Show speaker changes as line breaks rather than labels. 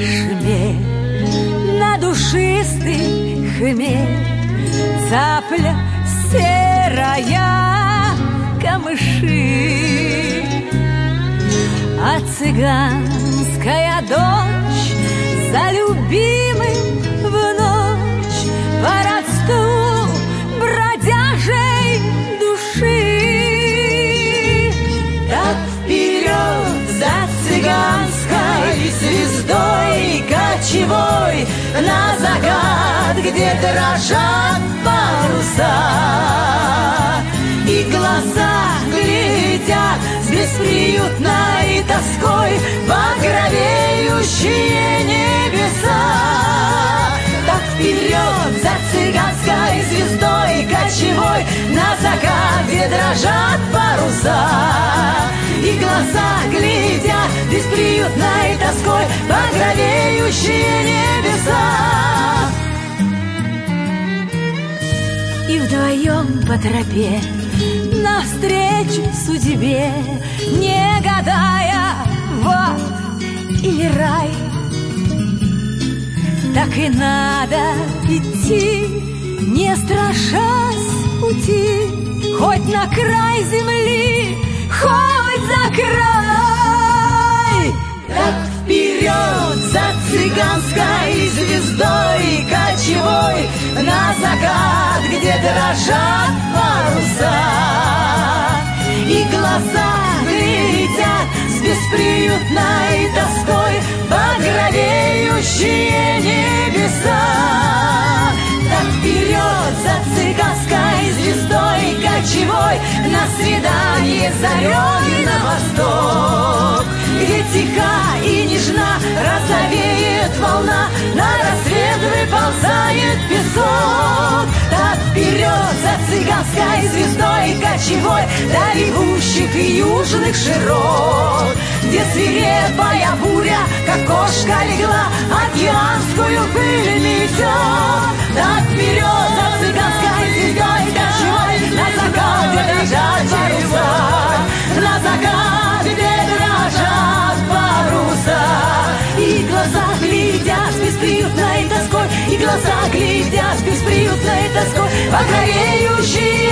шмель, на душистый хмель, цапля серая, камыши. А цыганская дочь за любимым в ночь по родству бродяжей души. Так вперед за цыганской звездой кочевой на закат, где дрожат паруса, и глаза глядят с бесприютной тоской багровеющие небеса. Так вперед за цыганской звездой кочевой на закат, где дрожат паруса, и глаза глядят с бесприютной тоской багровеющие небеса. И вдвоем по тропе навстречу судьбе, не гадая, в ад или рай, так и надо идти, не страшась пути, хоть на край земли, хоть за край. Так вперед за цыганской звездой кочевой на закат, где дрожат паруса, и глаза глядят с бесприютной тоской багровеющие небеса. Так вперед за цыганской звездой кочевой на свидание зарей на восток, где тиха и нежна розовеет волна, на рассвет выползает песок. Так вперед за цыганской звездой кочевой до бегущих южных широт, где свирепая буря, как кошка легла, океанскую пыль метет. Так вперед за цыганской звездой кочевой на закат, где дрожат паруса, на закат, где дрожат паруса, и глаза глядят с бесприютной тоской, и глаза глядят с бесприютной тоской багровеющие